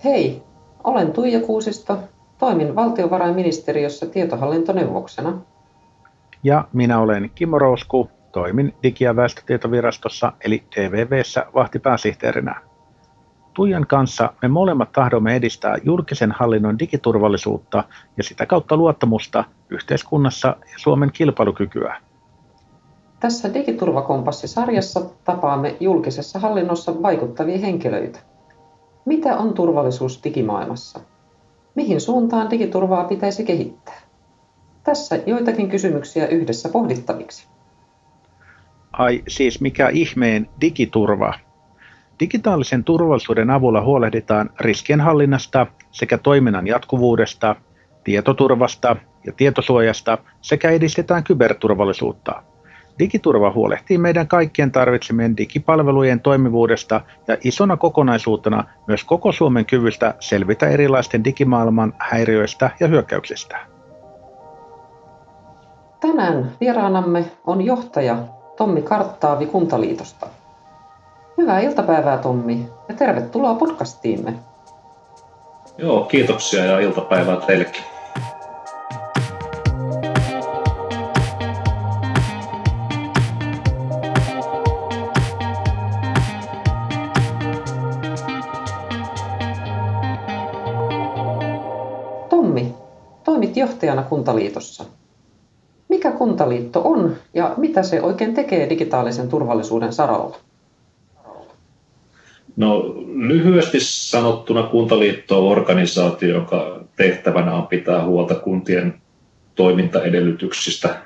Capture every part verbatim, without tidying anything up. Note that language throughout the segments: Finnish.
Hei, olen Tuija Kuusisto, toimin valtiovarainministeriössä tietohallintoneuvoksena. Ja minä olen Kimmo Rousku, toimin Digi- ja väestötietovirastossa eli D V V:ssä vahtipääsihteerinä. Tuijan kanssa me molemmat tahdomme edistää julkisen hallinnon digiturvallisuutta ja sitä kautta luottamusta yhteiskunnassa ja Suomen kilpailukykyä. Tässä Digiturvakompassi-sarjassa tapaamme julkisessa hallinnossa vaikuttavia henkilöitä. Mitä on turvallisuus digimaailmassa? Mihin suuntaan digiturvaa pitäisi kehittää? Tässä joitakin kysymyksiä yhdessä pohdittaviksi. Ai siis mikä ihmeen digiturva? Digitaalisen turvallisuuden avulla huolehditaan riskienhallinnasta sekä toiminnan jatkuvuudesta, tietoturvasta ja tietosuojasta sekä edistetään kyberturvallisuutta. Digiturva huolehtii meidän kaikkien tarvitsemien digipalvelujen toimivuudesta ja isona kokonaisuutena myös koko Suomen kyvystä selvitä erilaisten digimaailman häiriöistä ja hyökkäyksistä. Tänään vieraanamme on johtaja Tommi Karttaavi Kuntaliitosta. Hyvää iltapäivää, Tommi, ja tervetuloa podcastiimme. Joo, kiitoksia ja iltapäivää teillekin. Tommi, toimit johtajana Kuntaliitossa. Mikä Kuntaliitto on ja mitä se oikein tekee digitaalisen turvallisuuden saralla? No lyhyesti sanottuna Kuntaliitto on organisaatio, jonka tehtävänä on pitää huolta kuntien toimintaedellytyksistä.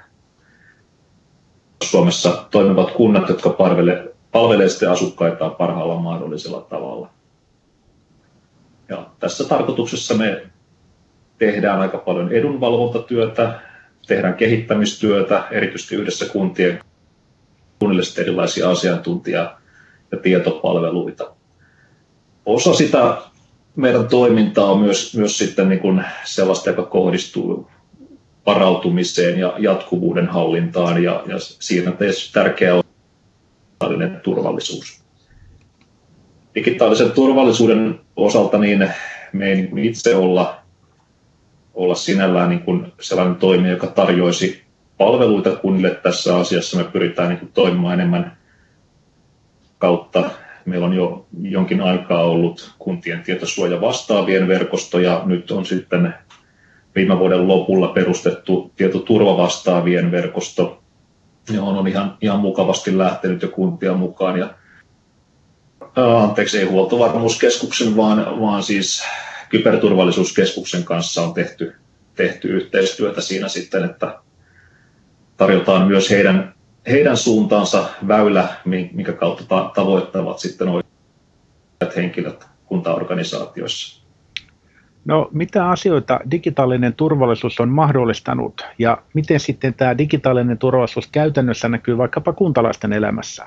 Suomessa toimivat kunnat, jotka palvelee, palvelee sitten asukkaitaan parhaalla mahdollisella tavalla. Ja tässä tarkoituksessa me tehdään aika paljon edunvalvontatyötä, tehdään kehittämistyötä, erityisesti yhdessä kuntien kunnille erilaisia asiantuntija- ja tietopalveluita. Osa sitä meidän toimintaa on myös, myös sitten niin kuin sellaista, joka kohdistuu varautumiseen ja jatkuvuuden hallintaan, ja, ja siinä tietysti tärkeä on digitaalinen turvallisuus. Digitaalisen turvallisuuden osalta niin me ei itse olla, olla sinällään niin kuin sellainen toimija, joka tarjoaisi palveluita kunnille tässä asiassa. Me pyritään niin kuin toimimaan enemmän kautta. Meillä on jo jonkin aikaa ollut kuntien tietosuojavastaavien verkosto, ja nyt on sitten viime vuoden lopulla perustettu tietoturvavastaavien verkosto, johon on ihan, ihan mukavasti lähtenyt jo kuntia mukaan. Ja, ää, anteeksi, ei huoltovarmuuskeskuksen, vaan, vaan siis kyberturvallisuuskeskuksen kanssa on tehty, tehty yhteistyötä siinä sitten, että tarjotaan myös heidän heidän suuntaansa väylä, minkä kautta tavoittavat sitten oikeat henkilöt kuntaorganisaatioissa. No, mitä asioita digitaalinen turvallisuus on mahdollistanut ja miten sitten tämä digitaalinen turvallisuus käytännössä näkyy vaikkapa kuntalaisten elämässä?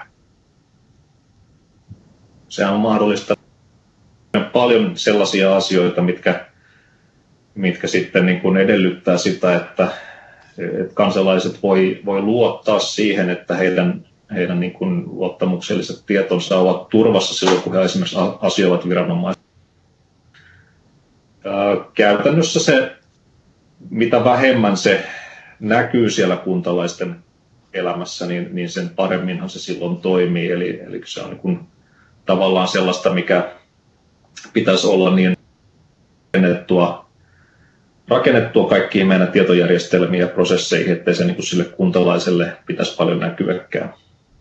Sehän on mahdollista paljon sellaisia asioita, mitkä, mitkä sitten niin kuin edellyttää sitä, että että kansalaiset voi, voi luottaa siihen, että heidän, heidän niin kuin luottamukselliset tietonsa ovat turvassa silloin, kun he esimerkiksi asioivat viranomaisilla. Käytännössä se, mitä vähemmän se näkyy siellä kuntalaisten elämässä, niin, niin sen paremminhan se silloin toimii. Eli, eli se on niin kuin tavallaan sellaista, mikä pitäisi olla niin rakennettua, rakennettua kaikkiin meidän tietojärjestelmiin ja prosesseihin, ettei se niin kuin sille kuntalaiselle pitäisi paljon näkyäkään.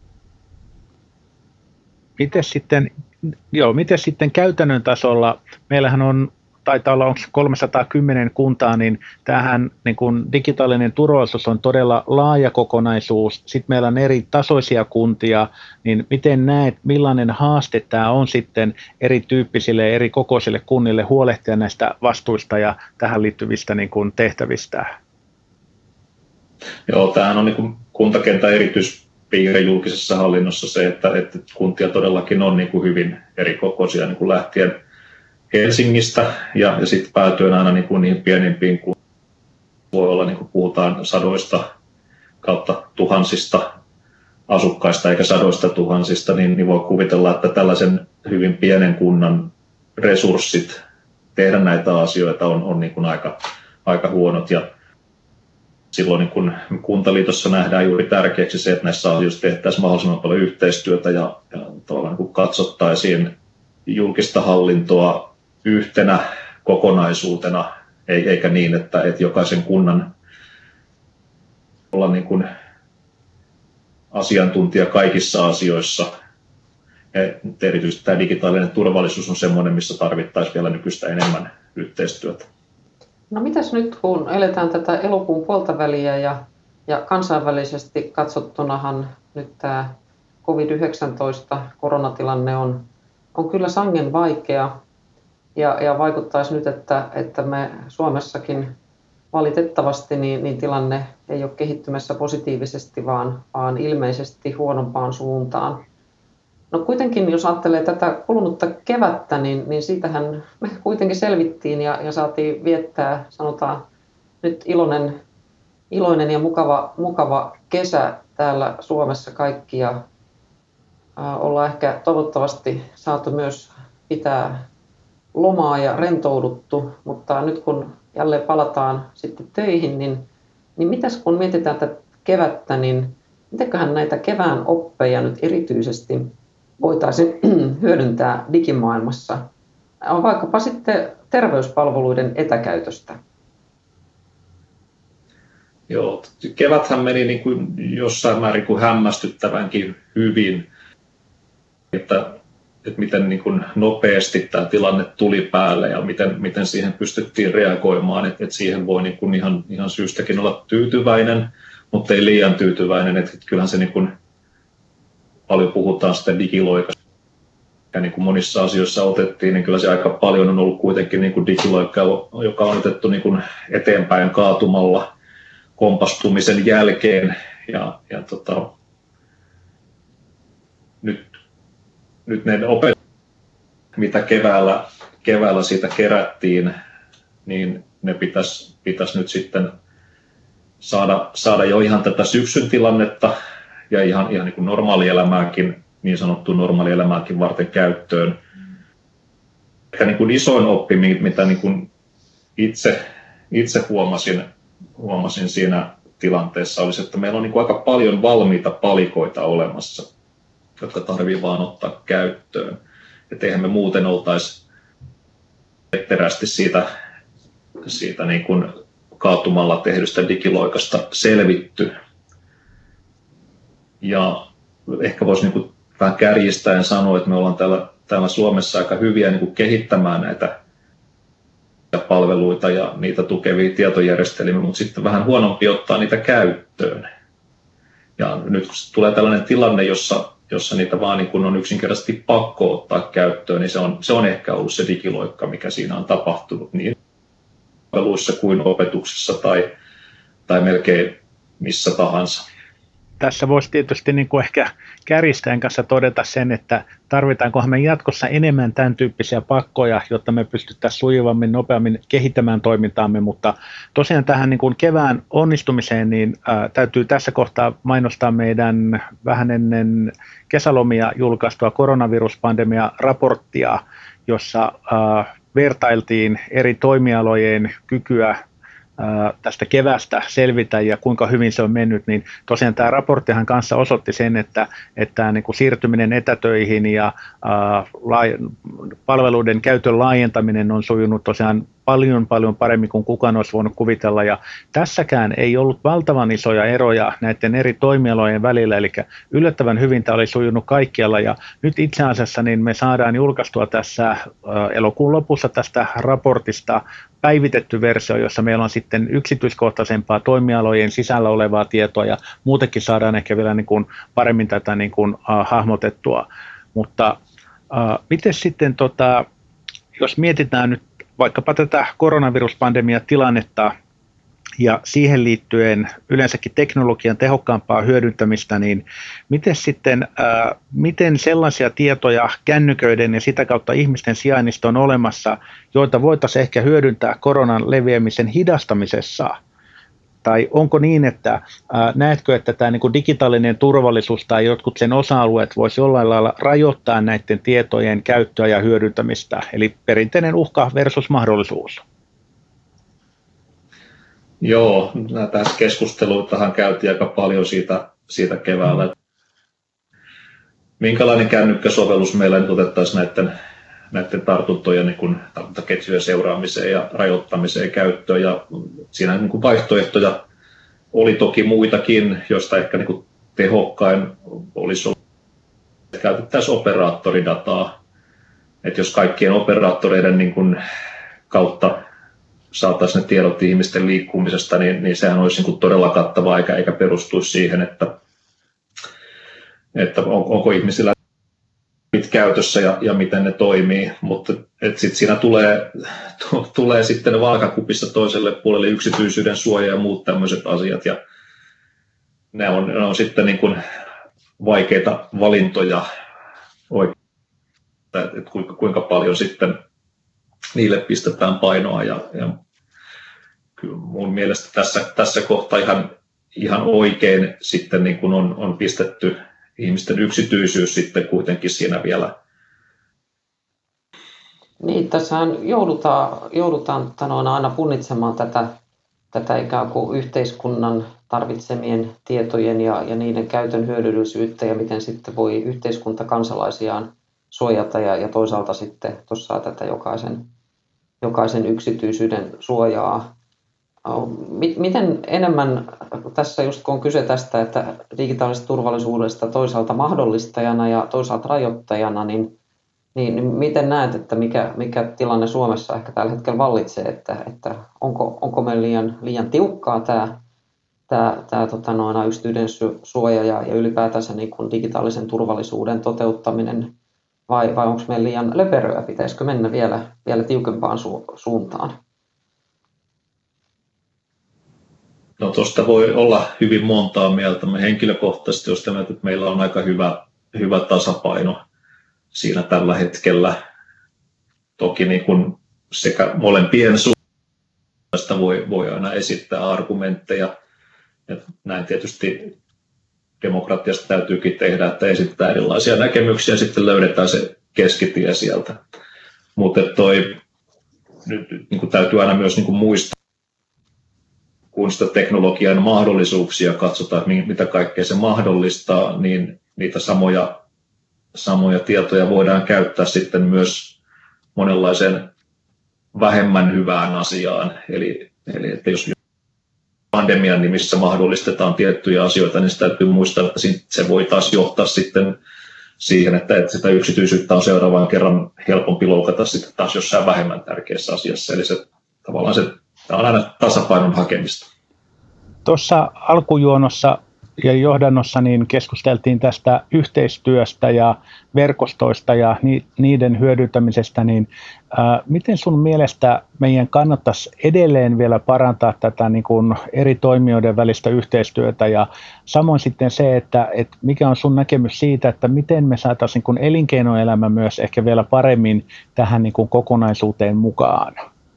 Miten sitten, joo, miten sitten käytännön tasolla, meillähän on, taitaa olla onko kolmesataakymmenen kuntaa, niin tämähän niin kuin digitaalinen turvallisuus on todella laaja kokonaisuus. Sitten meillä on eri tasoisia kuntia, niin miten näet, millainen haaste tämä on sitten erityyppisille ja eri kokoisille kunnille huolehtia näistä vastuista ja tähän liittyvistä niin kuin tehtävistä? Joo, tämähän on niin kuin kuntakentän erityispiirre julkisessa hallinnossa se, että, että kuntia todellakin on niin kuin hyvin eri kokoisia niin kuin lähtien Helsingistä ja, ja sitten päätyen aina niin kuin niihin pienimpiin, kun voi olla, niin kuin puhutaan sadoista kautta tuhansista asukkaista eikä sadoista tuhansista, niin, niin voi kuvitella, että tällaisen hyvin pienen kunnan resurssit tehdä näitä asioita on, on niin kuin aika, aika huonot. Ja silloin niin kun Kuntaliitossa nähdään juuri tärkeäksi se, että näissä asioissa tehtäisiin mahdollisimman paljon yhteistyötä ja, ja niin kun katsottaisiin julkista hallintoa yhtenä kokonaisuutena, eikä niin, että, että jokaisen kunnan olla niin kuin asiantuntija kaikissa asioissa. Ja erityisesti tämä digitaalinen turvallisuus on sellainen, missä tarvittaisiin vielä nykyistä enemmän yhteistyötä. No mitäs nyt, kun eletään tätä elokuun puolta väliä ja, ja kansainvälisesti katsottunahan nyt tämä covid yhdeksäntoista koronatilanne on, on kyllä sangen vaikea ja, ja vaikuttaisi nyt, että, että me Suomessakin valitettavasti niin, niin tilanne ei ole kehittymässä positiivisesti, vaan, vaan ilmeisesti huonompaan suuntaan. No kuitenkin, jos ajattelee tätä kulunutta kevättä, niin, niin siitähän me kuitenkin selvittiin ja, ja saatiin viettää, sanotaan nyt iloinen, iloinen ja mukava, mukava kesä täällä Suomessa kaikki. Ja ää, ollaan ehkä toivottavasti saatu myös pitää lomaa ja rentouduttu, mutta nyt kun jälleen palataan sitten töihin, niin, niin mitäs kun mietitään tätä kevättä, niin mitenköhän näitä kevään oppeja nyt erityisesti voitaisiin hyödyntää digimaailmassa, on vaikkapa sitten terveyspalveluiden etäkäytöstä? Joo, keväthän meni niin kuin jossain määrin kuin hämmästyttävänkin hyvin, että, että miten niin kuin nopeasti tämä tilanne tuli päälle ja miten, miten siihen pystyttiin reagoimaan, että, että siihen voi niin kuin ihan, ihan syystäkin olla tyytyväinen, mutta ei liian tyytyväinen, että kyllähän se niin kuin paljon puhutaan sitä digiloikasta, ja niin kuin monissa asioissa otettiin, niin kyllä se aika paljon on ollut kuitenkin niin kuin digiloikka, joka on otettu niin kuin eteenpäin kaatumalla kompastumisen jälkeen. Ja, ja tota, nyt, nyt ne opetukset, mitä keväällä, keväällä siitä kerättiin, niin ne pitäisi, pitäisi nyt sitten saada, saada jo ihan tätä syksyn tilannetta ja ihan, ihan niin kuin normaalielämääkin, niin sanottu normaalielämääkin varten käyttöön. Ehkä niin kuin isoin oppi, mitä niin kuin itse, itse huomasin, huomasin siinä tilanteessa, oli se, että meillä on niin kuin aika paljon valmiita palikoita olemassa, jotka tarvitsee vaan ottaa käyttöön. Että eihän me muuten oltaisi ketterästi siitä, siitä niin kuin kaatumalla tehdystä digiloikasta selvitty. Ja ehkä voisi niin kuin vähän kärjistäen sanoa, että me ollaan täällä, täällä Suomessa aika hyviä niin kuin kehittämään näitä palveluita ja niitä tukevia tietojärjestelmiä, mutta sitten vähän huonompi ottaa niitä käyttöön. Ja nyt kun tulee tällainen tilanne, jossa, jossa niitä vaan niin kuin on yksinkertaisesti pakko ottaa käyttöön, niin se on, se on ehkä ollut se digiloikka, mikä siinä on tapahtunut niin palveluissa kuin opetuksessa tai, tai melkein missä tahansa. Tässä voisi tietysti niin kuin ehkä kärjistäjän kanssa todeta sen, että tarvitaankohan me jatkossa enemmän tämän tyyppisiä pakkoja, jotta me pystyttäisiin sujuvammin, nopeammin kehittämään toimintaamme, mutta tosiaan tähän niin kuin kevään onnistumiseen niin ää, täytyy tässä kohtaa mainostaa meidän vähän ennen kesälomia julkaistua koronaviruspandemia-raporttia, jossa ää, vertailtiin eri toimialojen kykyä tästä kevästä selvitä ja kuinka hyvin se on mennyt, niin tosiaan tämä raporttihan kanssa osoitti sen, että, että niin kuin siirtyminen etätöihin ja ää, palveluiden käytön laajentaminen on sujunut tosiaan paljon paljon paremmin kuin kukaan olisi voinut kuvitella, ja tässäkään ei ollut valtavan isoja eroja näiden eri toimialojen välillä, eli yllättävän hyvin tämä oli sujunut kaikkialla, ja nyt itse asiassa niin me saadaan julkaistua tässä elokuun lopussa tästä raportista päivitetty versio, jossa meillä on sitten yksityiskohtaisempaa toimialojen sisällä olevaa tietoa, ja muutenkin saadaan ehkä vielä niin kuin paremmin tätä niin kuin, uh, hahmotettua, mutta uh, miten sitten, tota, jos mietitään nyt vaikkapa tätä koronaviruspandemiatilannetta ja siihen liittyen yleensäkin teknologian tehokkaampaa hyödyntämistä, niin miten sitten, ää, miten sellaisia tietoja kännyköiden ja sitä kautta ihmisten sijainnista on olemassa, joita voitaisiin ehkä hyödyntää koronan leviämisen hidastamisessa? tai onko niin, että ää, näetkö, että tämä niin kuin digitaalinen turvallisuus tai jotkut sen osa-alueet voisi jollain lailla rajoittaa näiden tietojen käyttöä ja hyödyntämistä, eli perinteinen uhka versus mahdollisuus? Joo, tässä keskusteluitahan käytiin aika paljon siitä, siitä keväällä. Minkälainen kännykkäsovellus meillä nyt otettaisiin näiden, näiden tartuntojen niin kuin tartuntaketjujen seuraamiseen ja rajoittamiseen käyttöön. Ja siinä niin kuin vaihtoehtoja oli toki muitakin, joista ehkä niin kuin tehokkain olisi ollut, että käytettäisiin operaattoridataa. Että jos kaikkien operaattoreiden niin kuin kautta saataisiin ne tiedot ihmisten liikkumisesta, niin, niin sehän olisi niin kuin todella kattavaa, eikä, eikä perustuisi siihen, että, että on, onko ihmisillä käytössä ja, ja miten ne toimii, mutta sitten siinä tulee, t- tulee sitten vaakakupissa toiselle puolelle yksityisyyden suoja ja muut tämmöiset asiat, ja ne on, ne on sitten niin kuin vaikeita valintoja oikein, että kuinka, kuinka paljon sitten niille pistetään painoa, ja, ja kyllä mun mielestä tässä, tässä kohtaa ihan, ihan oikein sitten niin kuin on, on pistetty ihmisten yksityisyys sitten kuitenkin siinä vielä. Niin, tässähän joudutaan, joudutaan sanoen aina punnitsemaan tätä, tätä ikään kuin yhteiskunnan tarvitsemien tietojen ja, ja niiden käytön hyödyllisyyttä ja miten sitten voi yhteiskunta kansalaisiaan suojata ja, ja toisaalta sitten tuossa tätä jokaisen, jokaisen yksityisyyden suojaa. Miten enemmän tässä just kun on kyse tästä, että digitaalisesta turvallisuudesta toisaalta mahdollistajana ja toisaalta rajoittajana, niin, niin miten näet, että mikä, mikä tilanne Suomessa ehkä tällä hetkellä vallitsee, että, että onko, onko meillä liian, liian tiukkaa tämä, tämä, tämä tota noin, yksityisyyden suoja ja, ja ylipäätänsä niin kuin digitaalisen turvallisuuden toteuttaminen vai, vai onko meillä liian löperöä, pitäisikö mennä vielä, vielä tiukempaan su, suuntaan? No tuosta voi olla hyvin montaa mieltä. Me henkilökohtaisesti olen mieltä, että meillä on aika hyvä, hyvä tasapaino siinä tällä hetkellä. Toki niin kuin sekä molempien suunnasta voi, voi aina esittää argumentteja. Ja näin tietysti demokratiasta täytyykin tehdä, että esittää erilaisia näkemyksiä ja sitten löydetään se keskitie sieltä. Mutta toi nyt niin kuin täytyy aina myös niin kuin muistaa, kun sitä teknologian mahdollisuuksia katsotaan, mitä kaikkea se mahdollistaa, niin niitä samoja, samoja tietoja voidaan käyttää sitten myös monenlaiseen vähemmän hyvään asiaan. Eli, eli että jos pandemian nimissä mahdollistetaan tiettyjä asioita, niin sitä täytyy muistaa, että se voi taas johtaa sitten siihen, että sitä yksityisyyttä on seuraavan kerran helpompi loukata sitten taas jossain vähemmän tärkeässä asiassa. Eli se, tavallaan se Tämä on aina tasapainon hakemista. Tuossa alkujuonossa ja johdannossa niin keskusteltiin tästä yhteistyöstä ja verkostoista ja niiden hyödyntämisestä. Niin, ää, miten sun mielestä meidän kannattaisi edelleen vielä parantaa tätä niin kuin eri toimijoiden välistä yhteistyötä ja samoin sitten se, että, että mikä on sun näkemys siitä, että miten me saataisiin niin kuin elinkeinoelämä myös ehkä vielä paremmin tähän niin kuin kokonaisuuteen mukaan?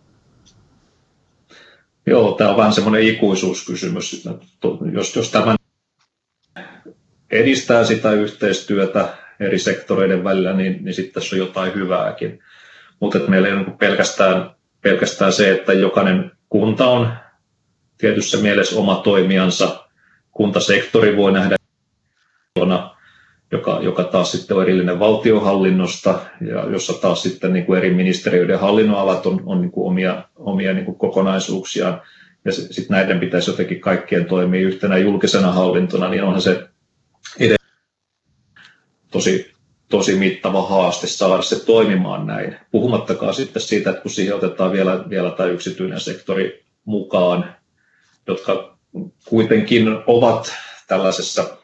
Joo, tämä on vähän semmoinen ikuisuuskysymys. Jos, jos tämä edistää sitä yhteistyötä eri sektoreiden välillä, niin, niin sitten tässä on jotain hyvääkin. Mutta meillä ei ole pelkästään, pelkästään se, että jokainen kunta on tietyssä mielessä oma toimijansa. Kuntasektori voi nähdä, joka, joka taas sitten on erillinen valtionhallinnosta, ja jossa taas sitten niin kuin eri ministeriöiden hallinnonalat on, on niin kuin omia, omia niin kuin kokonaisuuksiaan. Ja sitten näiden pitäisi jotenkin kaikkien toimia yhtenä julkisena hallintona, niin onhan se tosi, tosi mittava haaste saada se toimimaan näin. Puhumattakaan sitten siitä, että kun siihen otetaan vielä, vielä tämä yksityinen sektori mukaan, jotka kuitenkin ovat tällaisessa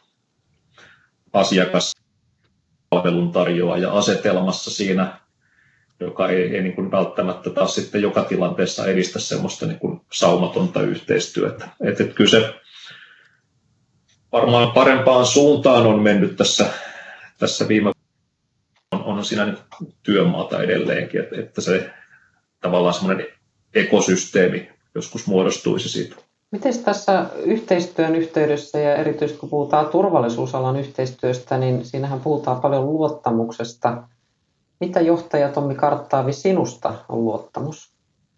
asiakaspalvelun tarjoaja asetelmassa siinä, joka ei, ei niin kuin välttämättä taas sitten joka tilanteessa edistä semmoista niin kuin saumatonta yhteistyötä. Et, et kyllä se varmaan parempaan suuntaan on mennyt tässä, tässä viime on, on siinä nyt työmaata edelleenkin, että, että se tavallaan semmoinen ekosysteemi joskus muodostuisi siitä. Miten tässä yhteistyön yhteydessä ja erityisesti kun puhutaan turvallisuusalan yhteistyöstä, niin siinähän puhutaan paljon luottamuksesta. Mitä johtaja Tommi Karttaavi sinusta on luottamus?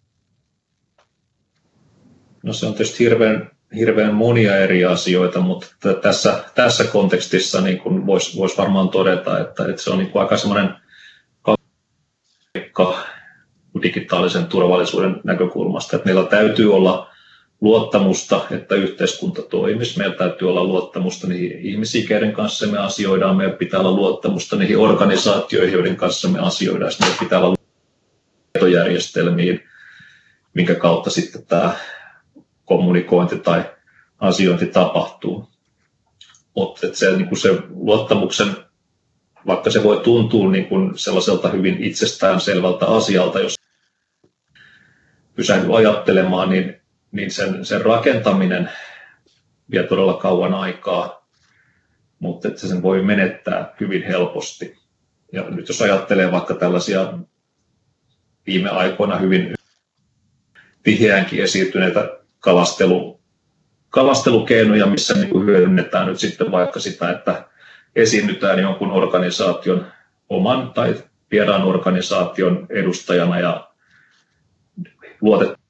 No se on tietysti hirveän, hirveän monia eri asioita, mutta tässä, tässä kontekstissa niin voisi vois varmaan todeta, että, että se on niin aika semmoinen paikka digitaalisen turvallisuuden näkökulmasta, että meillä täytyy olla luottamusta, että yhteiskunta toimisi. Meillä täytyy olla luottamusta niihin ihmisiin, keiden kanssa me asioidaan. Meillä pitää olla luottamusta niihin organisaatioihin, joiden kanssa me asioidaan. Meillä pitää olla tietojärjestelmiin, minkä kautta sitten tämä kommunikointi tai asiointi tapahtuu. Mutta se, niin se luottamuksen, vaikka se voi tuntua niin kuin sellaiselta hyvin itsestään selvältä asialta, jos pysähdy ajattelemaan, niin niin sen, sen rakentaminen vie todella kauan aikaa, mutta että sen voi menettää hyvin helposti. Ja nyt jos ajattelee vaikka tällaisia viime aikoina hyvin tiheäänkin esiintyneitä kalastelu, kalastelukeinoja, missä niin kuin hyödynnetään nyt sitten vaikka sitä, että esiinnytään jonkun organisaation oman tai vieraan organisaation edustajana ja luotetaan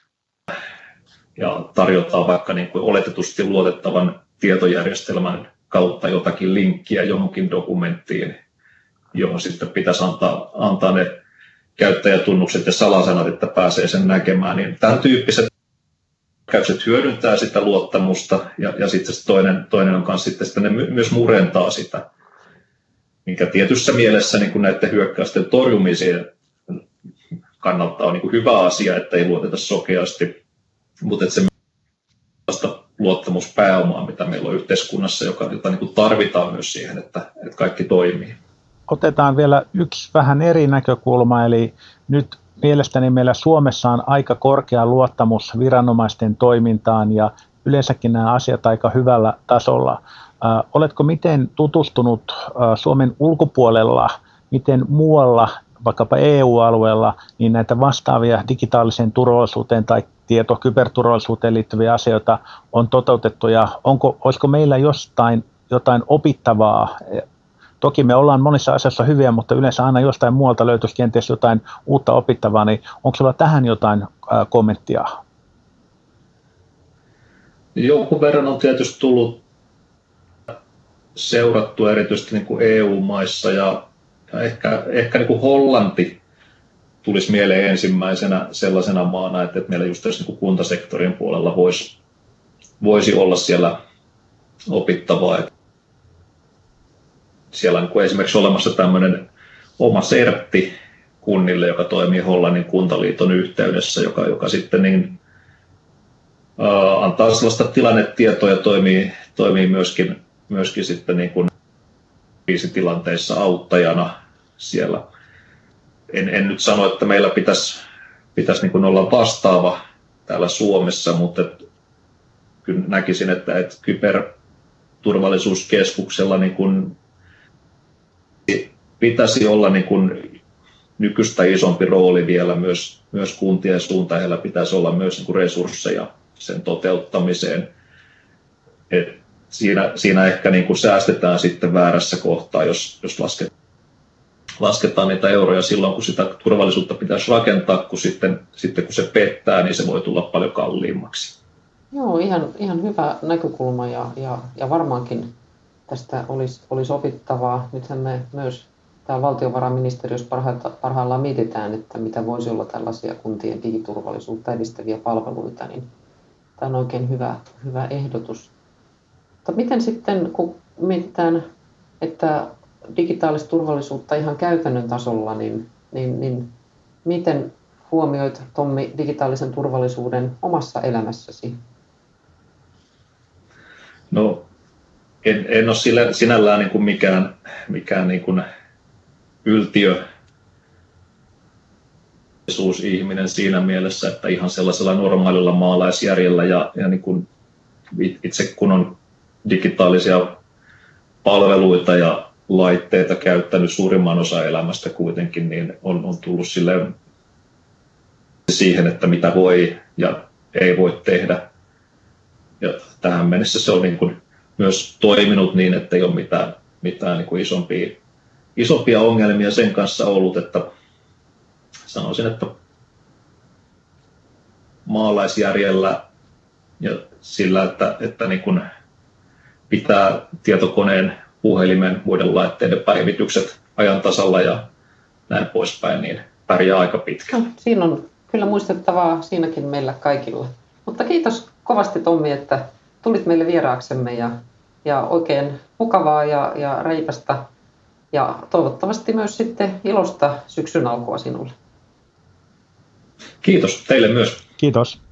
ja tarjotaan vaikka niin kuin oletetusti luotettavan tietojärjestelmän kautta jotakin linkkiä johonkin dokumenttiin, johon sitten pitäisi antaa, antaa ne käyttäjätunnukset ja salasanat, että pääsee sen näkemään. Niin tämän tyyppiset käytökset hyödyntää sitä luottamusta ja, ja sitten toinen, toinen on myös sitten, sitten ne myös murentaa sitä, mikä tietyssä mielessä niin kuin näiden hyökkäysten torjumiseen kannalta on niin kuin hyvä asia, että ei luoteta sokeasti. Mutta se luottamuspääomaa, mitä meillä on yhteiskunnassa, joka, jota niin kuin tarvitaan myös siihen, että, että kaikki toimii. Otetaan vielä yksi vähän eri näkökulma, eli nyt mielestäni meillä Suomessa on aika korkea luottamus viranomaisten toimintaan ja yleensäkin nämä asiat aika hyvällä tasolla. Äh, oletko miten tutustunut äh, Suomen ulkopuolella, miten muualla, vaikkapa E U-alueella, niin näitä vastaavia digitaaliseen turvallisuuteen tai tieto- kyberturvallisuuteen liittyviä asioita on toteutettu ja onko, olisiko meillä jostain jotain opittavaa? Toki me ollaan monissa asioissa hyviä, mutta yleensä aina jostain muualta löytyisi kenties jotain uutta opittavaa, niin onko sulla tähän jotain äh, kommenttia? Jonkun verran on tietysti tullut seurattua erityisesti niin kuin E U-maissa ja, ja ehkä, ehkä niin kuin Hollanti tulisi mieleen ensimmäisenä sellaisena maana, että meillä just tässä niin kuin kuntasektorin puolella voisi, voisi olla siellä opittavaa. Siellä on niin esimerkiksi olemassa tämmöinen oma sertti kunnille, joka toimii Hollannin kuntaliiton yhteydessä, joka, joka sitten niin, ää, antaa sellaista tilannetietoa ja toimii, toimii myöskin, myöskin sitten niin kuin kriisitilanteissa auttajana siellä. En, en nyt sano, että meillä pitäisi, pitäisi niin kuin olla vastaava täällä Suomessa, mutta et, kyllä näkisin, että et kyberturvallisuuskeskuksella niin kuin pitäisi olla niin kuin nykyistä isompi rooli vielä myös, myös kuntien suuntaan. Heillä pitäisi olla myös niin kuin resursseja sen toteuttamiseen. Et siinä, siinä ehkä niin kuin säästetään sitten väärässä kohtaa, jos, jos lasketaan. lasketaan niitä euroja silloin, kun sitä turvallisuutta pitäisi rakentaa, kun sitten, sitten kun se pettää, niin se voi tulla paljon kalliimmaksi. Joo, ihan, ihan hyvä näkökulma ja, ja, ja varmaankin tästä olisi, olisi opittavaa. Nythän me myös täällä valtiovarainministeriössä parhaillaan mietitään, että mitä voisi olla tällaisia kuntien digiturvallisuutta edistäviä palveluita, niin tämä on oikein hyvä, hyvä ehdotus. Mutta miten sitten, kun mietitään, että digitaalista turvallisuutta ihan käytännön tasolla, niin, niin, niin miten huomioit, Tommi, digitaalisen turvallisuuden omassa elämässäsi? No, en, en ole sillä, sinällään niin kuin mikään, mikään niin kuin yltiö ihminen siinä mielessä, että ihan sellaisella normaalilla maalaisjärjellä ja, ja niin kuin itse kun on digitaalisia palveluita ja laitteita käyttänyt suurimman osa elämästä kuitenkin, niin on, on tullut silleen siihen, että mitä voi ja ei voi tehdä ja tähän mennessä se on niin kuin myös toiminut niin, että ei ole mitään, mitään niin kuin isompia, isompia ongelmia sen kanssa ollut, että sanoisin, että maalaisjärjellä ja sillä, että, että niin kuin pitää tietokoneen, puhelimen, muiden laitteiden päivitykset ajan tasalla ja näin poispäin, niin pärjää aika pitkään. No, siinä on kyllä muistettavaa siinäkin meillä kaikilla. Mutta kiitos kovasti Tommi, että tulit meille vieraaksemme ja, ja oikein mukavaa ja, ja reipästä ja toivottavasti myös sitten ilosta syksyn alkua sinulle. Kiitos teille myös. Kiitos.